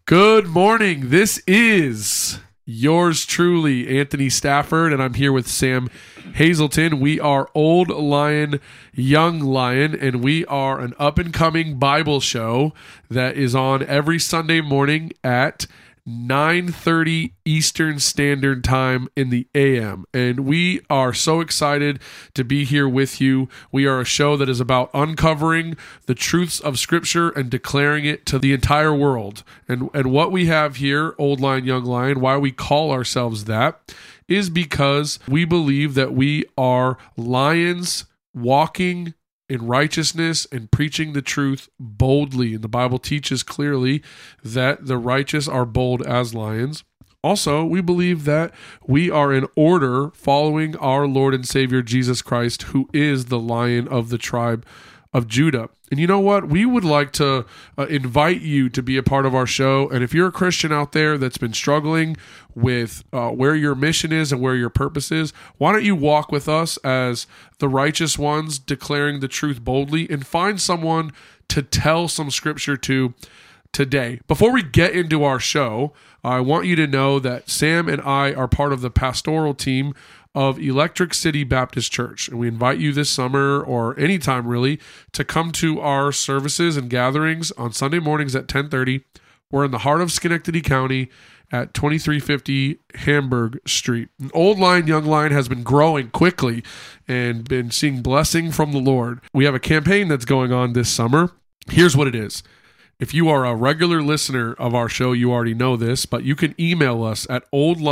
Good morning. This is yours truly, Anthony Stafford, and I'm here with Sam Hazelton. We are Old Lion, Young Lion, and we are an up-and-coming Bible show that is on every Sunday morning at 9:30 Eastern Standard Time in the AM. And we are so excited to be here with you. We are a show that is about uncovering the truths of Scripture and declaring it to the entire world. And what we have here, Old Lion, Young Lion, why we call ourselves that, is because we believe that we are lions walking in righteousness and preaching the truth boldly. And the Bible teaches clearly that the righteous are bold as lions. Also, we believe that we are in order following our Lord and Savior Jesus Christ, who is the Lion of the tribe of Judah. And you know what? We would like to invite you to be a part of our show. And if you're a Christian out there that's been struggling with where your mission is and where your purpose is, why don't you walk with us as the righteous ones declaring the truth boldly and find someone to tell some Scripture to today. Before we get into our show, I want you to know that Sam and I are part of the pastoral team of Electric City Baptist Church. And we invite you this summer or anytime really to come to our services and gatherings on Sunday mornings at 10:30. We're in the heart of Schenectady County at 2350 Hamburg Street. And Old Lion, Young Lion has been growing quickly and been seeing blessing from the Lord. We have a campaign that's going on this summer. Here's what it is. If you are a regular listener of our show, you already know this, but you can email us at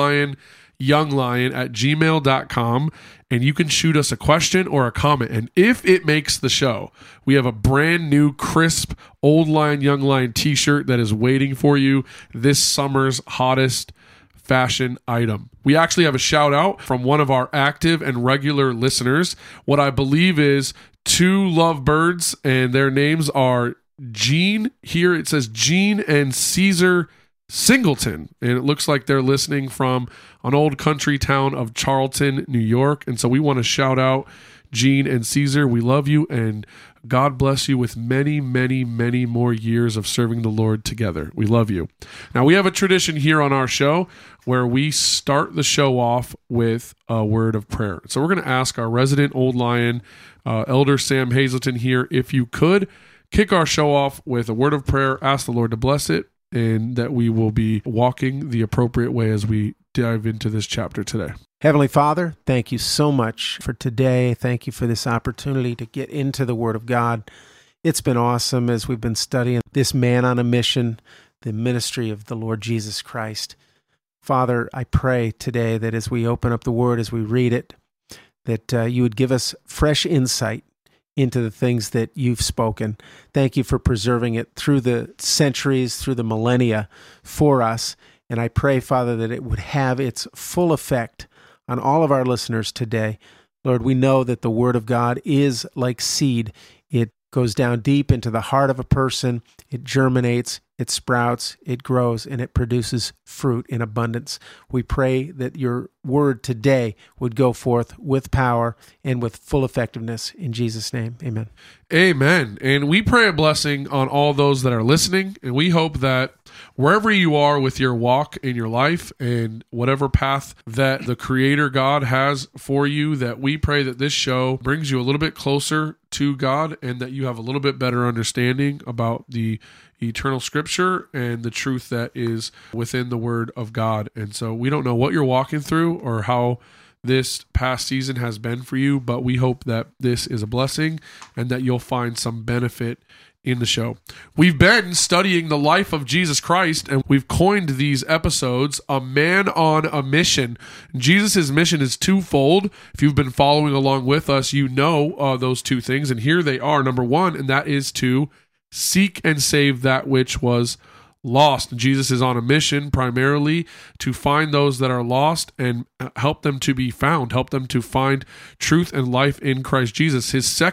oldlionyounglion@gmail.com and you can shoot us a question or a comment. And if it makes the show, we have a brand new crisp Old Lion, Young Lion t-shirt that is waiting for you, this summer's hottest fashion item. We actually have a shout out from one of our active and regular listeners, what I believe is two lovebirds, and their names are Gene. Here it says Gene and Caesar Singleton, and it looks like they're listening from an old country town of Charlton, New York. And so we want to shout out Gene and Caesar. We love you, and God bless you with many, many, many more years of serving the Lord together. We love you. Now, we have a tradition here on our show where we start the show off with a word of prayer. So we're going to ask our resident Old Lion, Elder Sam Hazelton here, if you could kick our show off with a word of prayer, ask the Lord to bless it, and that we will be walking the appropriate way as we dive into this chapter today. Heavenly Father, thank you so much for today. Thank you for this opportunity to get into the Word of God. It's been awesome as we've been studying this man on a mission, the ministry of the Lord Jesus Christ. Father, I pray today that as we open up the Word, as we read it, that you would give us fresh insight into the things that you've spoken. Thank you for preserving it through the centuries, through the millennia for us. And I pray, Father, that it would have its full effect on all of our listeners today. Lord, we know that the Word of God is like seed. It goes down deep into the heart of a person. It germinates, it sprouts, it grows, and it produces fruit in abundance. We pray that your word today would go forth with power and with full effectiveness. In Jesus' name, amen. Amen. And we pray a blessing on all those that are listening, and we hope that wherever you are with your walk in your life and whatever path that the Creator God has for you, that we pray that this show brings you a little bit closer to God and that you have a little bit better understanding about the eternal Scripture and the truth that is within the Word of God. And so we don't know what you're walking through or how this past season has been for you, but we hope that this is a blessing and that you'll find some benefit in the show. We've been studying the life of Jesus Christ, and we've coined these episodes a man on a mission. Jesus' mission is twofold. If you've been following along with us, you know those two things, and here they are. Number one, and that is to seek and save that which was lost. Jesus is on a mission primarily to find those that are lost and help them to be found, help them to find truth and life in Christ Jesus. His second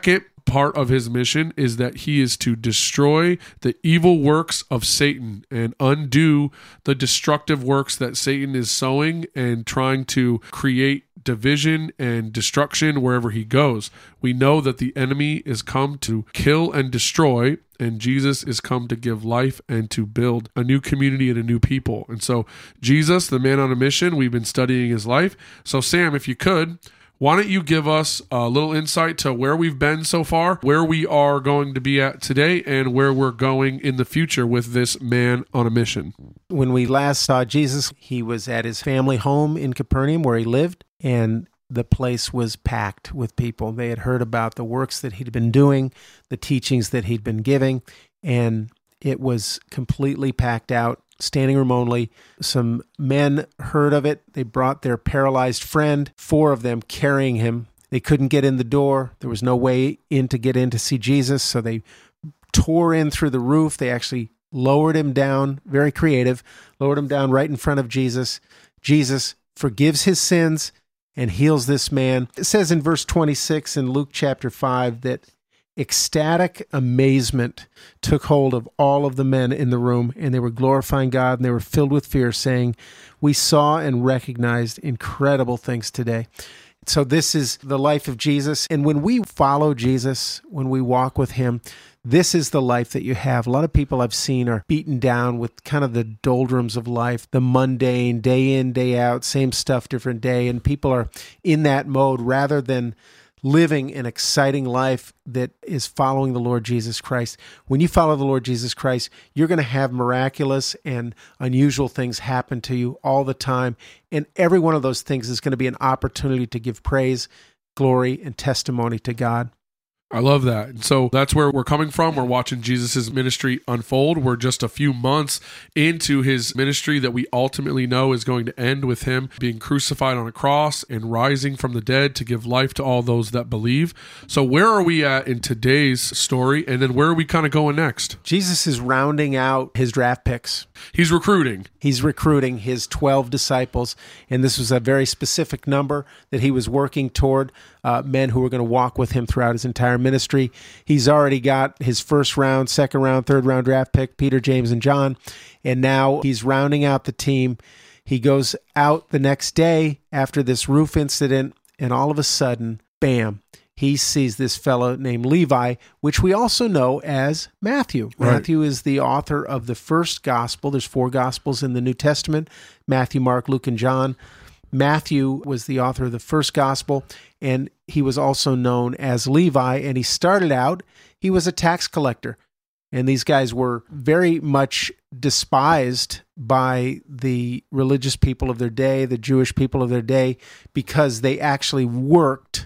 part of his mission is that he is to destroy the evil works of Satan and undo the destructive works that Satan is sowing and trying to create division and destruction wherever he goes. We know that the enemy is come to kill and destroy, and Jesus is come to give life and to build a new community and a new people. And so Jesus, the man on a mission, we've been studying his life. So Sam, if you could, why don't you give us a little insight to where we've been so far, where we are going to be at today, and where we're going in the future with this man on a mission? When we last saw Jesus, he was at his family home in Capernaum where he lived, and the place was packed with people. They had heard about the works that he'd been doing, the teachings that he'd been giving, and it was completely packed out. Standing room only. Some men heard of it. They brought their paralyzed friend, 4 of them carrying him. They couldn't get in the door. There was no way in to get in to see Jesus, so they tore in through the roof. They actually lowered him down, very creative, lowered him down right in front of Jesus. Jesus forgives his sins and heals this man. It says in verse 26 in Luke chapter 5 that ecstatic amazement took hold of all of the men in the room, and they were glorifying God, and they were filled with fear, saying, "We saw and recognized incredible things today." So this is the life of Jesus. And when we follow Jesus, when we walk with him, this is the life that you have. A lot of people I've seen are beaten down with kind of the doldrums of life, the mundane, day in, day out, same stuff, different day. And people are in that mode rather than living an exciting life that is following the Lord Jesus Christ. When you follow the Lord Jesus Christ, you're going to have miraculous and unusual things happen to you all the time. And every one of those things is going to be an opportunity to give praise, glory, and testimony to God. I love that. And so that's where we're coming from. We're watching Jesus' ministry unfold. We're just a few months into his ministry that we ultimately know is going to end with him being crucified on a cross and rising from the dead to give life to all those that believe. So where are we at in today's story? And then where are we kind of going next? Jesus is rounding out his draft picks. He's recruiting. He's recruiting his 12 disciples, and this was a very specific number that he was working toward, men who were going to walk with him throughout his entire ministry. He's already got his first round, second round, third round draft pick, Peter, James, and John, and now he's rounding out the team. He goes out the next day after this roof incident, and all of a sudden, bam, he sees this fellow named Levi, which we also know as Matthew. Right. Matthew is the author of the first gospel. There's 4 gospels in the New Testament: Matthew, Mark, Luke, and John. Matthew was the author of the first gospel, and he was also known as Levi, and he started out, he was a tax collector. And these guys were very much despised by the religious people of their day, the Jewish people of their day, because they actually worked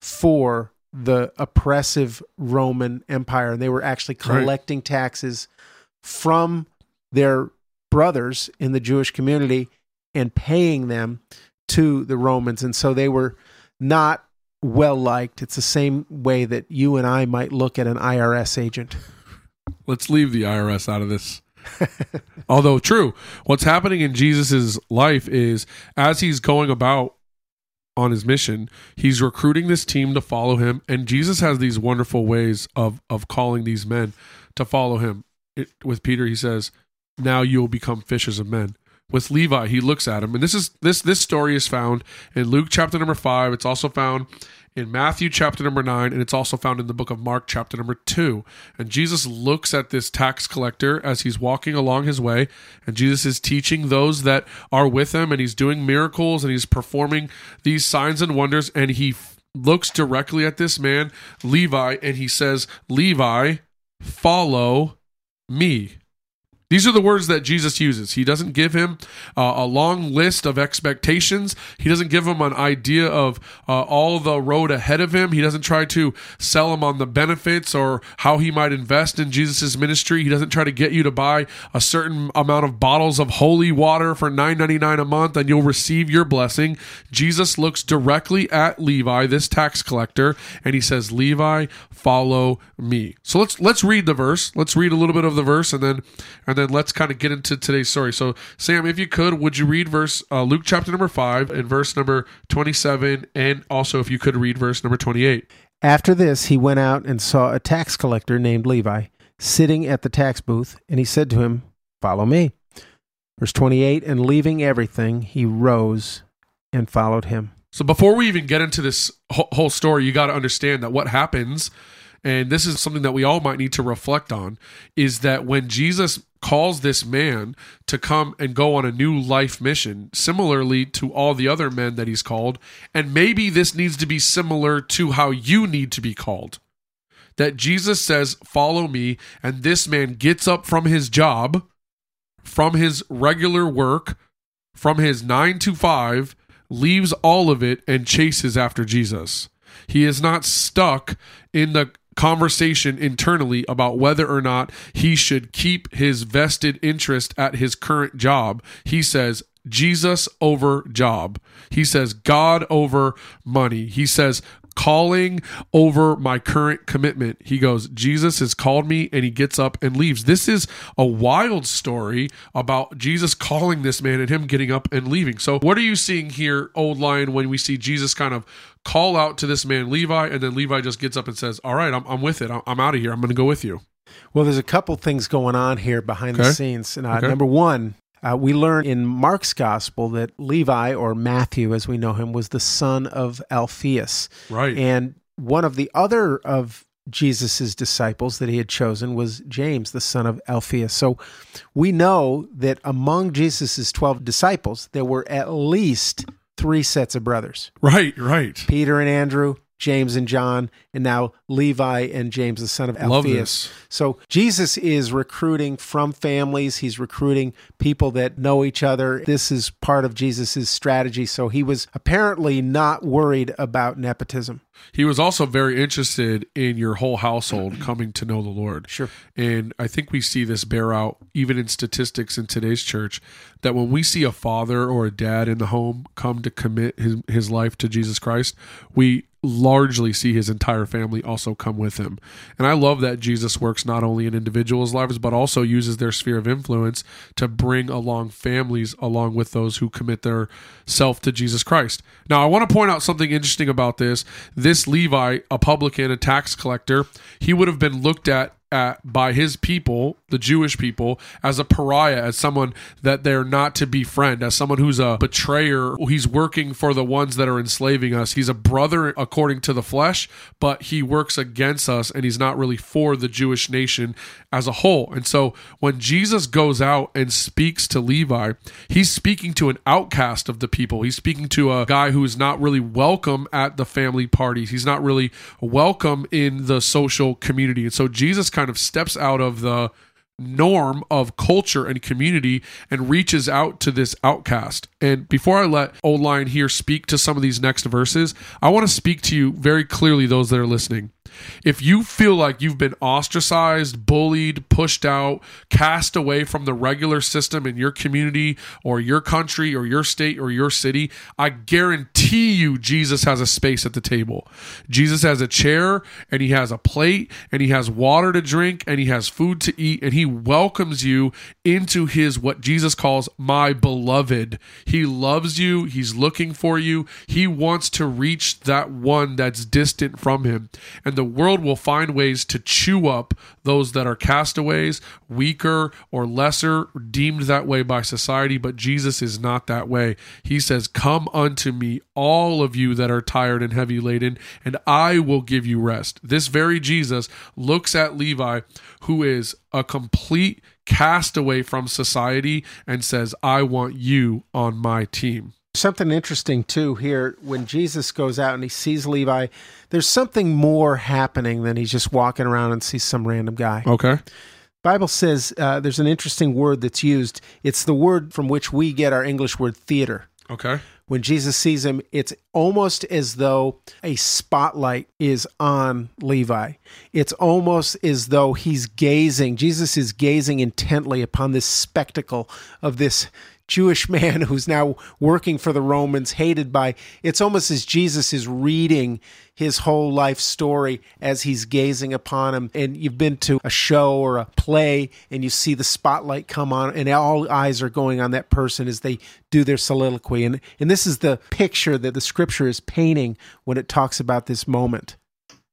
for the oppressive Roman Empire. And they were actually collecting taxes from their brothers in the Jewish community and paying them to the Romans. And so they were not well liked. It's the same way that you and I might look at an IRS agent. Let's leave the IRS out of this. Although true, what's happening in Jesus' life is as he's going about on his mission, he's recruiting this team to follow him, and Jesus has these wonderful ways of calling these men to follow him. With Peter, he says, "Now you will become fishers of men." With Levi, he looks at him, and this story is found in Luke chapter number 5. It's also found in Matthew chapter number 9, and it's also found in the book of Mark chapter number 2. And Jesus looks at this tax collector as he's walking along his way, and Jesus is teaching those that are with him, and he's doing miracles, and he's performing these signs and wonders, and he looks directly at this man, Levi, and he says, "Levi, follow me." These are the words that Jesus uses. He doesn't give him a long list of expectations. He doesn't give him an idea of all the road ahead of him. He doesn't try to sell him on the benefits or how he might invest in Jesus' ministry. He doesn't try to get you to buy a certain amount of bottles of holy water for $9.99 a month and you'll receive your blessing. Jesus looks directly at Levi, this tax collector, and he says, "Levi, follow me." So let's read the verse. Let's read a little bit of the verse and then let's kind of get into today's story. So, Sam, if you could, would you read Luke chapter number 5 and verse number 27, and also if you could read verse number 28. After this, he went out and saw a tax collector named Levi sitting at the tax booth, and he said to him, "Follow me." Verse 28, and leaving everything, he rose and followed him. So before we even get into this whole story, you got to understand that what happens, and this is something that we all might need to reflect on, is that when Jesus calls this man to come and go on a new life mission, similarly to all the other men that he's called, and maybe this needs to be similar to how you need to be called, that Jesus says, "Follow me," and this man gets up from his job, from his regular work, from his 9 to 5, leaves all of it and chases after Jesus. He is not stuck in the conversation internally about whether or not he should keep his vested interest at his current job. He says, Jesus over job. He says, God over money. He says, calling over my current commitment. He goes, Jesus has called me, and he gets up and leaves. This is a wild story about Jesus calling this man and him getting up and leaving. So what are you seeing here, Old Lion, when we see Jesus kind of call out to this man, Levi, and then Levi just gets up and says, all right, I'm with it. I'm out of here. I'm going to go with you. Well, there's a couple things going on here behind the scenes. Number one, we learn in Mark's gospel that Levi, or Matthew as we know him, was the son of Alphaeus. Right. And one of the other of Jesus's disciples that he had chosen was James, the son of Alphaeus. So we know that among Jesus's 12 disciples, there were at least 3 sets of brothers. Right. Peter and Andrew, James and John, and now Levi and James, the son of Alphaeus. Love this. So Jesus is recruiting from families. He's recruiting people that know each other. This is part of Jesus's strategy. So he was apparently not worried about nepotism. He was also very interested in your whole household coming to know the Lord. Sure. And I think we see this bear out even in statistics in today's church, that when we see a father or a dad in the home come to commit his life to Jesus Christ, we largely see his entire family also come with him. And I love that Jesus works not only in individuals' lives, but also uses their sphere of influence to bring along families along with those who commit their self to Jesus Christ. Now, I want to point out something interesting about this. This Levi, a publican, a tax collector, he would have been looked at by his people, the Jewish people, as a pariah, as someone that they're not to befriend, as someone who's a betrayer. He's working for the ones that are enslaving us. He's a brother according to the flesh, but he works against us, and he's not really for the Jewish nation as a whole. And so when Jesus goes out and speaks to Levi, he's speaking to an outcast of the people. He's speaking to a guy who is not really welcome at the family parties. He's not really welcome in the social community. And so Jesus kind of steps out of the norm of culture and community and reaches out to this outcast. And before I let Old Lion here speak to some of these next verses, I want to speak to you very clearly, those that are listening. If you feel like you've been ostracized, bullied, pushed out, cast away from the regular system in your community or your country or your state or your city, I guarantee you Jesus has a space at the table. Jesus has a chair, and he has a plate, and he has water to drink, and he has food to eat, and he welcomes you into his, what Jesus calls, my beloved. He loves you. He's looking for you. He wants to reach that one that's distant from him. And the world will find ways to chew up those that are castaways, weaker or lesser, deemed that way by society, but Jesus is not that way. He says, come unto me, all of you that are tired and heavy laden, and I will give you rest. This very Jesus looks at Levi, who is a complete castaway from society, and says, I want you on my team. Something interesting, too, here, when Jesus goes out and he sees Levi, there's something more happening than he's just walking around and sees some random guy. Okay. The Bible says there's an interesting word that's used. It's the word from which we get our English word theater. Okay. When Jesus sees him, it's almost as though a spotlight is on Levi. It's almost as though Jesus is gazing intently upon this spectacle of this Jewish man who's now working for the Romans, hated by, it's almost as Jesus is reading his whole life story as he's gazing upon him. And you've been to a show or a play and you see the spotlight come on and all eyes are going on that person as they do their soliloquy. And this is the picture that the scripture is painting when it talks about this moment.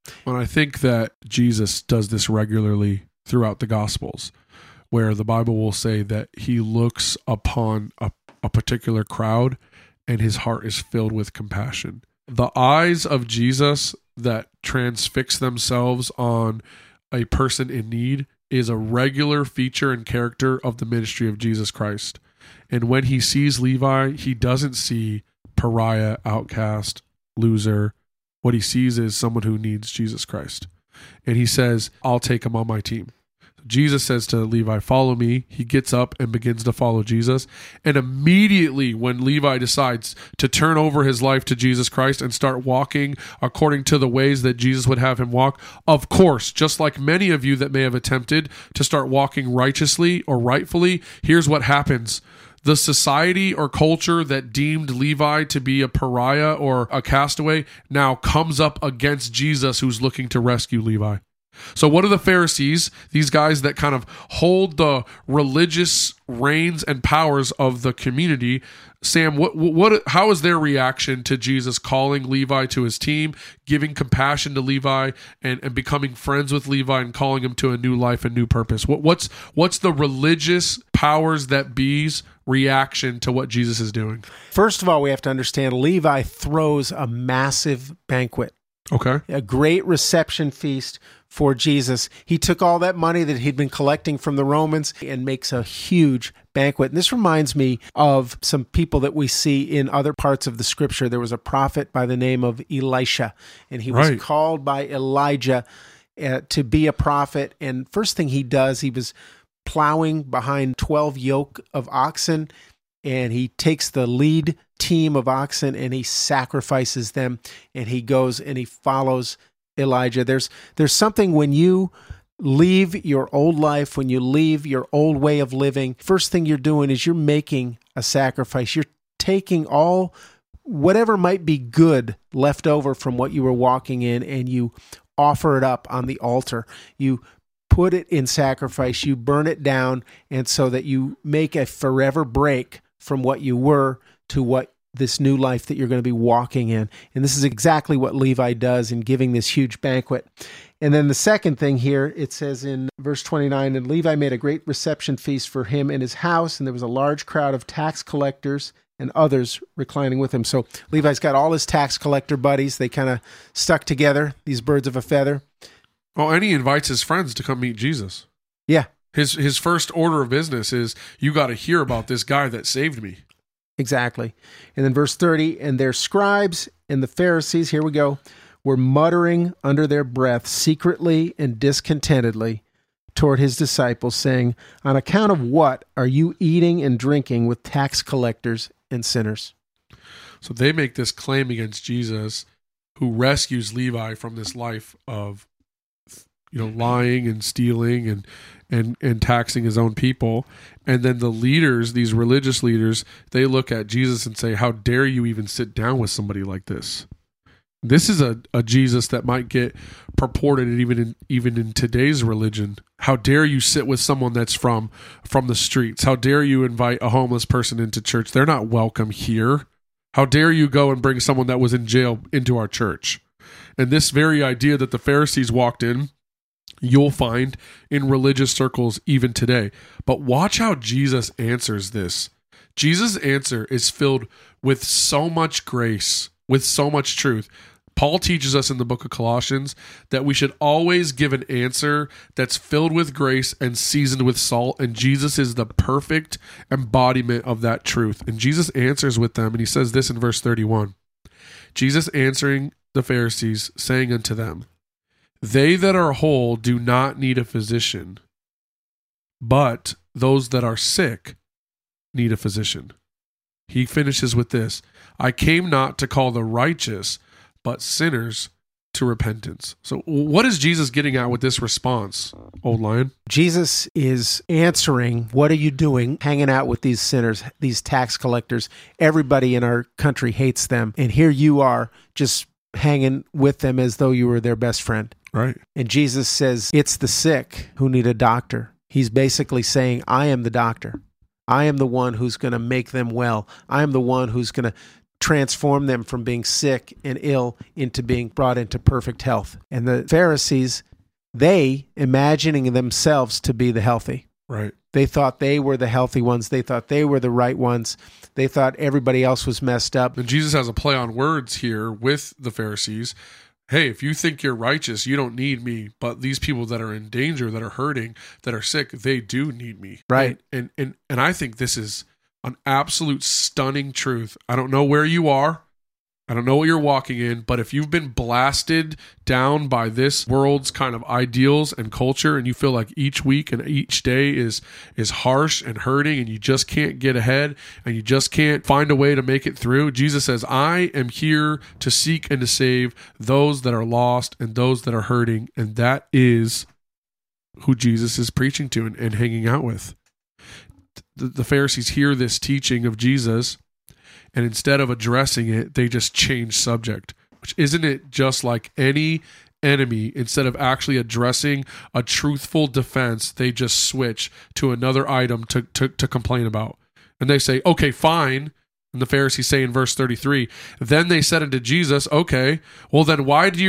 And I think that Jesus does this regularly throughout the Gospels, where the Bible will say that he looks upon a particular crowd and his heart is filled with compassion. The eyes of Jesus that transfix themselves on a person in need is a regular feature and character of the ministry of Jesus Christ. And when he sees Levi, he doesn't see pariah, outcast, loser. What he sees is someone who needs Jesus Christ. And he says, I'll take him on my team. Jesus says to Levi, follow me. He gets up and begins to follow Jesus. And immediately when Levi decides to turn over his life to Jesus Christ and start walking according to the ways that Jesus would have him walk, of course, just like many of you that may have attempted to start walking righteously or rightfully, here's what happens. The society or culture that deemed Levi to be a pariah or a castaway now comes up against Jesus, who's looking to rescue Levi. So what are the Pharisees, these guys that kind of hold the religious reins and powers of the community? Sam, how is their reaction to Jesus calling Levi to his team, giving compassion to Levi, and becoming friends with Levi and calling him to a new life and new purpose? What's the religious powers that be's reaction to what Jesus is doing? First of all, we have to understand Levi throws a massive banquet. Okay. A great reception feast for Jesus. He took all that money that he'd been collecting from the Romans and makes a huge banquet. And this reminds me of some people that we see in other parts of the scripture. There was a prophet by the name of Elisha, and he was called by Elijah to be a prophet. And first thing he does, he was plowing behind 12 yoke of oxen, and he takes the lead team of oxen and he sacrifices them, and he goes and he follows Elijah. There's something when you leave your old life, when you leave your old way of living, first thing you're doing is you're making a sacrifice. You're taking all whatever might be good left over from what you were walking in, and you offer it up on the altar. You put it in sacrifice, you burn it down, and so that you make a forever break from what you were to what this new life that you're going to be walking in. And this is exactly what Levi does in giving this huge banquet. And then the second thing here, it says in verse 29, and Levi made a great reception feast for him in his house, and there was a large crowd of tax collectors and others reclining with him. So Levi's got all his tax collector buddies. They kind of stuck together, these birds of a feather. Oh, and he invites his friends to come meet Jesus. Yeah. His first order of business is, you got to hear about this guy that saved me. Exactly. And then verse 30, and their scribes and the Pharisees, here we go, were muttering under their breath secretly and discontentedly toward his disciples, saying, on account of what are you eating and drinking with tax collectors and sinners? So they make this claim against Jesus, who rescues Levi from this life of lying and stealing and taxing his own people. And then the leaders, these religious leaders, they look at Jesus and say, how dare you even sit down with somebody like this? This is a Jesus that might get purported even in today's religion. How dare you sit with someone that's from the streets? How dare you invite a homeless person into church? They're not welcome here. How dare you go and bring someone that was in jail into our church? And this very idea that the Pharisees walked in, you'll find in religious circles even today. But watch how Jesus answers this. Jesus' answer is filled with so much grace, with so much truth. Paul teaches us in the book of Colossians that we should always give an answer that's filled with grace and seasoned with salt, and Jesus is the perfect embodiment of that truth. And Jesus answers with them, and he says this in verse 31. Jesus answering the Pharisees, saying unto them, they that are whole do not need a physician, but those that are sick need a physician. He finishes with this, I came not to call the righteous, but sinners to repentance. So what is Jesus getting at with this response, Old Lion? Jesus is answering, what are you doing hanging out with these sinners, these tax collectors? Everybody in our country hates them. And here you are just hanging with them as though you were their best friend. Right. And Jesus says, it's the sick who need a doctor. He's basically saying, I am the doctor. I am the one who's going to make them well. I am the one who's going to transform them from being sick and ill into being brought into perfect health. And the Pharisees, they imagining themselves to be the healthy. Right. They thought they were the healthy ones. They thought they were the right ones. They thought everybody else was messed up. And Jesus has a play on words here with the Pharisees. Hey, if you think you're righteous, you don't need me. But these people that are in danger, that are hurting, that are sick, they do need me. Right. And I think this is an absolute stunning truth. I don't know where you are. I don't know what you're walking in, but if you've been blasted down by this world's kind of ideals and culture, and you feel like each week and each day is harsh and hurting, and you just can't get ahead, and you just can't find a way to make it through, Jesus says, I am here to seek and to save those that are lost and those that are hurting, and that is who Jesus is preaching to and hanging out with. The Pharisees hear this teaching of Jesus, and instead of addressing it, they just change subject, which isn't it just like any enemy? Instead of actually addressing a truthful defense, they just switch to another item to complain about. And they say, okay, fine. And the Pharisees say in verse 33, then they said unto Jesus, okay, well then why do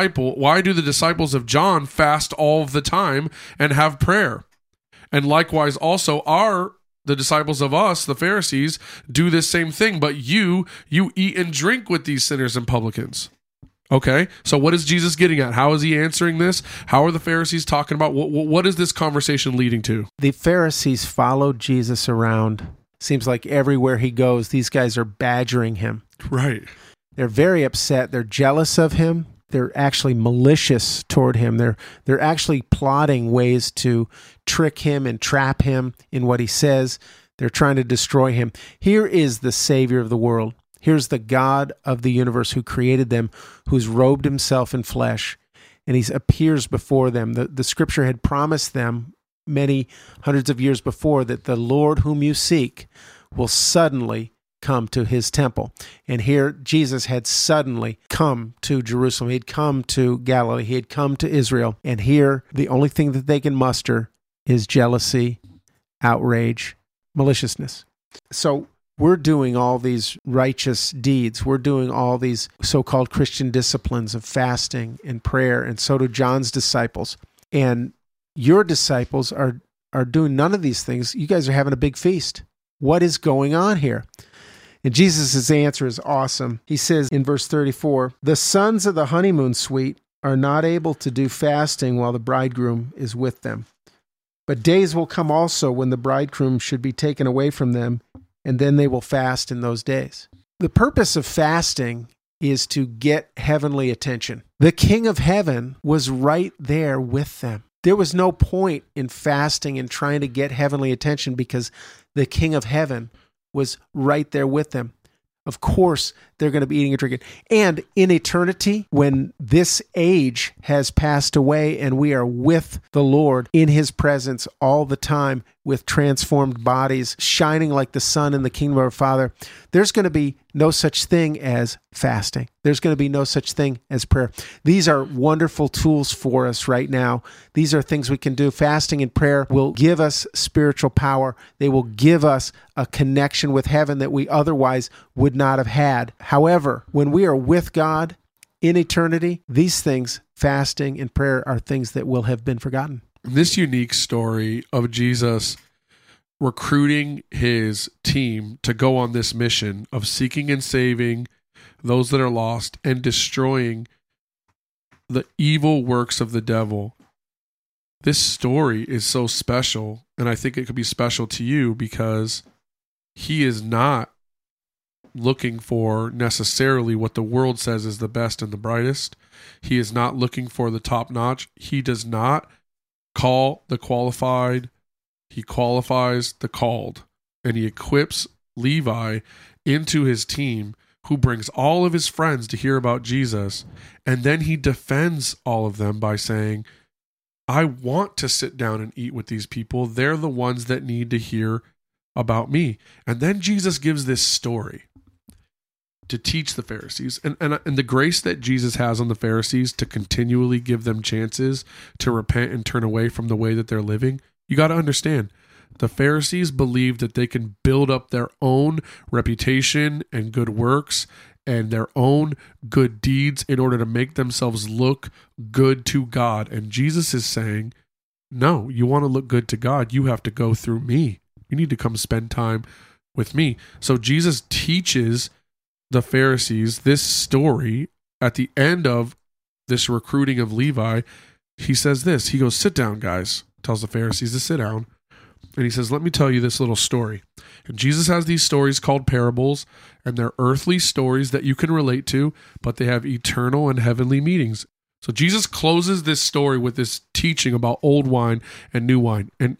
the disciples of John fast all of the time and have prayer? And likewise also the disciples of us, the Pharisees, do this same thing, but you eat and drink with these sinners and publicans. Okay, so what is Jesus getting at? How is he answering this? How are the Pharisees talking about? What is this conversation leading to? The Pharisees followed Jesus around. Seems like everywhere he goes, these guys are badgering him. Right. They're very upset. They're jealous of him. They're actually malicious toward him. They're actually plotting ways to trick him and trap him in what he says. They're trying to destroy him. Here is the Savior of the world. Here's the God of the universe who created them, who's robed himself in flesh, and he appears before them. The scripture had promised them many hundreds of years before that the Lord whom you seek will suddenly come to his temple. And here Jesus had suddenly come to Jerusalem. He'd come to Galilee. He had come to Israel. And here the only thing that they can muster is jealousy, outrage, maliciousness. So we're doing all these righteous deeds. We're doing all these so-called Christian disciplines of fasting and prayer, and so do John's disciples. And your disciples are doing none of these things. You guys are having a big feast. What is going on here? And Jesus' answer is awesome. He says in verse 34, the sons of the honeymoon suite are not able to do fasting while the bridegroom is with them. But days will come also when the bridegroom should be taken away from them, and then they will fast in those days. The purpose of fasting is to get heavenly attention. The King of Heaven was right there with them. There was no point in fasting and trying to get heavenly attention because the King of Heaven was right there with them. Of course, they're going to be eating and drinking. And in eternity, when this age has passed away and we are with the Lord in his presence all the time with transformed bodies, shining like the sun in the kingdom of our Father, there's going to be no such thing as fasting. There's going to be no such thing as prayer. These are wonderful tools for us right now. These are things we can do. Fasting and prayer will give us spiritual power. They will give us a connection with heaven that we otherwise would not have had. However, when we are with God in eternity, these things, fasting and prayer, are things that will have been forgotten. This unique story of Jesus recruiting his team to go on this mission of seeking and saving those that are lost and destroying the evil works of the devil. This story is so special, and I think it could be special to you because he is not looking for necessarily what the world says is the best and the brightest. He is not looking for the top notch. He does not call the qualified. He qualifies the called, and he equips Levi into his team, who brings all of his friends to hear about Jesus. And then he defends all of them by saying, I want to sit down and eat with these people. They're the ones that need to hear about me. And then Jesus gives this story to teach the Pharisees, and the grace that Jesus has on the Pharisees to continually give them chances to repent and turn away from the way that they're living. You got to understand, The Pharisees believed that they can build up their own reputation and good works and their own good deeds in order to make themselves look good to God. And Jesus is saying, no, you want to look good to God, you have to go through me. You need to come spend time with me. So Jesus teaches the Pharisees this story at the end of this recruiting of Levi. He says this, he goes, sit down, guys, tells the Pharisees to sit down. And he says, let me tell you this little story. And Jesus has these stories called parables, and they're earthly stories that you can relate to, but they have eternal and heavenly meanings. So Jesus closes this story with this teaching about old wine and new wine. And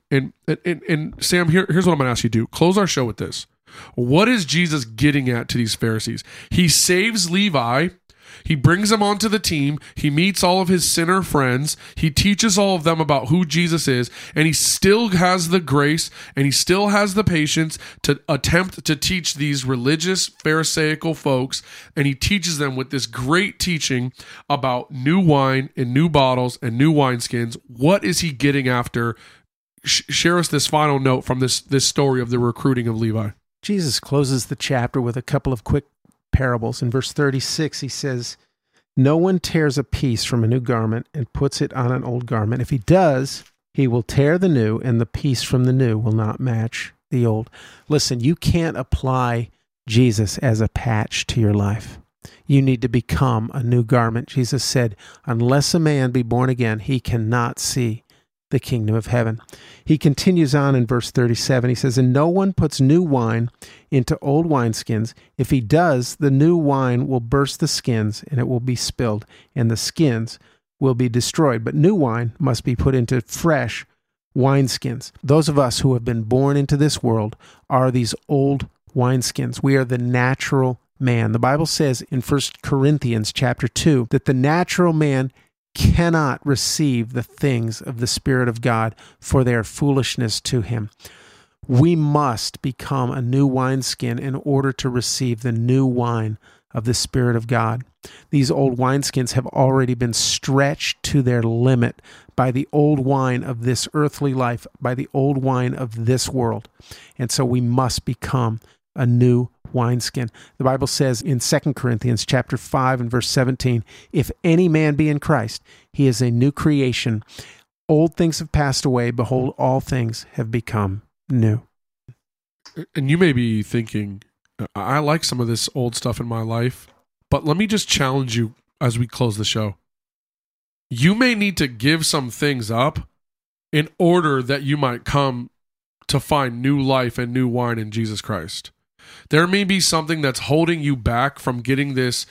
Sam, here's what I'm going to ask you to do. Close our show with this. What is Jesus getting at to these Pharisees? He saves Levi. He brings him onto the team. He meets all of his sinner friends. He teaches all of them about who Jesus is. And he still has the grace and he still has the patience to attempt to teach these religious Pharisaical folks. And he teaches them with this great teaching about new wine and new bottles and new wineskins. What is he getting after? Share us this final note from this story of the recruiting of Levi. Jesus closes the chapter with a couple of quick parables. In verse 36, he says, no one tears a piece from a new garment and puts it on an old garment. If he does, he will tear the new, and the piece from the new will not match the old. Listen, you can't apply Jesus as a patch to your life. You need to become a new garment. Jesus said, unless a man be born again, he cannot see the kingdom of heaven. He continues on in verse 37. He says, and no one puts new wine into old wineskins. If he does, the new wine will burst the skins, and it will be spilled, and the skins will be destroyed. But new wine must be put into fresh wineskins. Those of us who have been born into this world are these old wineskins. We are the natural man. The Bible says in 1 Corinthians chapter 2 that the natural man cannot receive the things of the Spirit of God, for they are foolishness to him. We must become a new wineskin in order to receive the new wine of the Spirit of God. These old wineskins have already been stretched to their limit by the old wine of this earthly life, by the old wine of this world. And so we must become a new wineskin. The Bible says in 2 Corinthians chapter 5 and verse 17, if any man be in Christ, he is a new creation. Old things have passed away. Behold, all things have become new. And you may be thinking, I like some of this old stuff in my life, but let me just challenge you as we close the show. You may need to give some things up in order that you might come to find new life and new wine in Jesus Christ. There may be something that's holding you back from getting this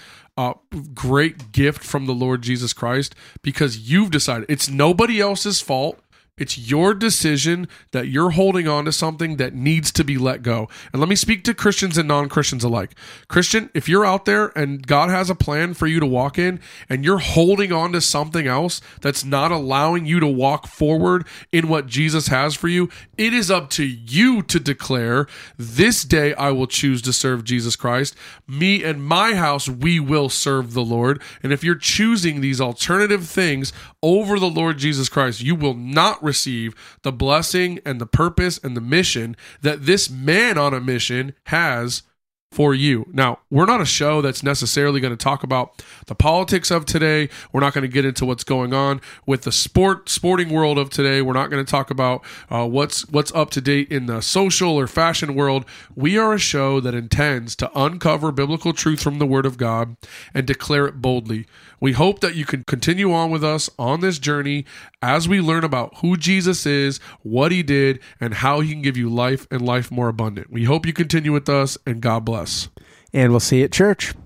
great gift from the Lord Jesus Christ because you've decided it's nobody else's fault. It's your decision that you're holding on to something that needs to be let go. And let me speak to Christians and non-Christians alike. Christian, if you're out there and God has a plan for you to walk in and you're holding on to something else that's not allowing you to walk forward in what Jesus has for you, it is up to you to declare, this day I will choose to serve Jesus Christ. Me and my house, we will serve the Lord. And if you're choosing these alternative things over the Lord Jesus Christ, you will not receive the blessing and the purpose and the mission that this man on a mission has for you. Now, we're not a show that's necessarily going to talk about the politics of today. We're not going to get into what's going on with the sporting world of today. We're not going to talk about what's up to date in the social or fashion world. We are a show that intends to uncover biblical truth from the Word of God and declare it boldly. We hope that you can continue on with us on this journey as we learn about who Jesus is, what he did, and how he can give you life and life more abundant. We hope you continue with us, and God bless. And we'll see you at church.